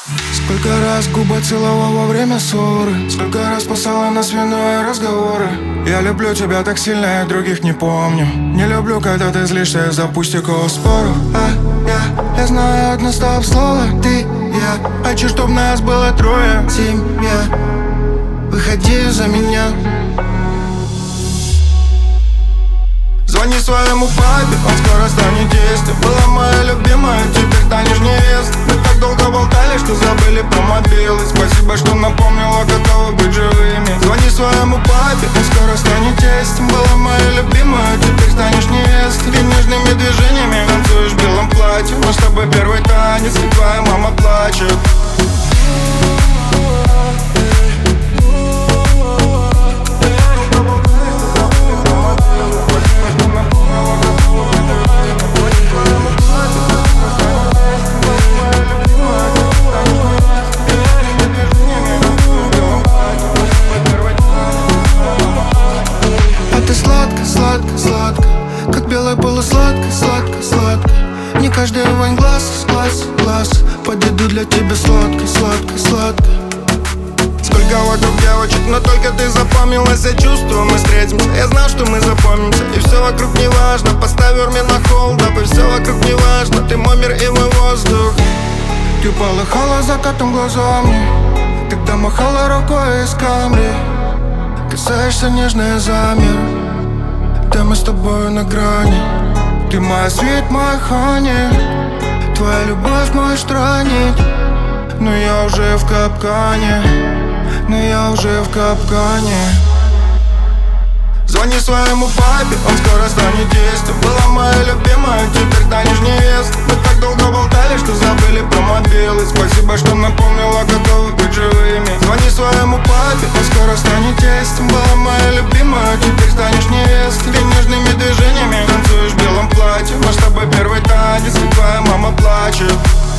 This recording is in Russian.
Сколько раз губы целовал во время ссоры, сколько раз спасала нас вино и разговоры. Я люблю тебя так сильно, я других не помню. Не люблю, когда ты злишься из-за пустяков споров. Я знаю одно стоп-слово, ты, я. Хочу, чтоб нас было трое, семья. Выходи за меня. Звони своему папе, он скоро станет тестем. Была моя любимая, теперь станешь невестой. Мы так долго болтали, что забыли про мобилы. Спасибо, что напомнила, готовы быть живыми. Звони своему папе, он скоро станет тестем. Была моя любимая, теперь станешь невестой. Ты нежными движениями танцуешь в белом платье. Мы с тобой первый танец, и твоя мама плачет. Сладко, как белая полусладко, сладко. Не каждый вонь глаз, подойду для тебя сладко. Сколько вокруг девочек, но только ты запомнилась. Я чувствую, мы встретимся, я знал, что мы запомнимся. И все вокруг не важно, поставь меня на холд. И все вокруг не важно, ты мой мир и мой воздух. Ты полыхала закатом глазами, когда махала рукой из камри. Касаешься нежно, замер. Да мы с тобой на грани. Ты моя свет, моя хани. Твоя любовь мой странник. Но я уже в капкане. Звони своему папе, он скоро станет тестем. Была моя любимая, теперь станешь невестой. Мы так долго болтали, что забыли про мобилы. Спасибо, что напомнила, готовы быть живыми. Звони своему папе, он скоро станет тестем. Была моя любимая, теперь станешь невестой. Ты нежными движениями танцуешь в белом платье. Мы с тобой первый танец, и твоя мама плачет.